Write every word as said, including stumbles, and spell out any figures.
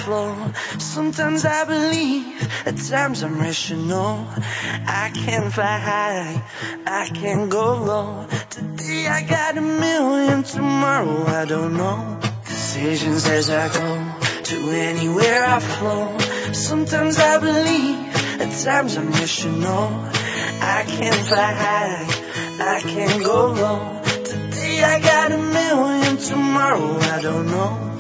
flow. Sometimes I believe, at times I'm rational. I can fly high, I can go low. Today I got a million, tomorrow I don't know. Decisions as I go, to anywhere I flow. Sometimes I believe, at times I'm rational. I can fly high, I can go low. Today I got a million, tomorrow I don't know.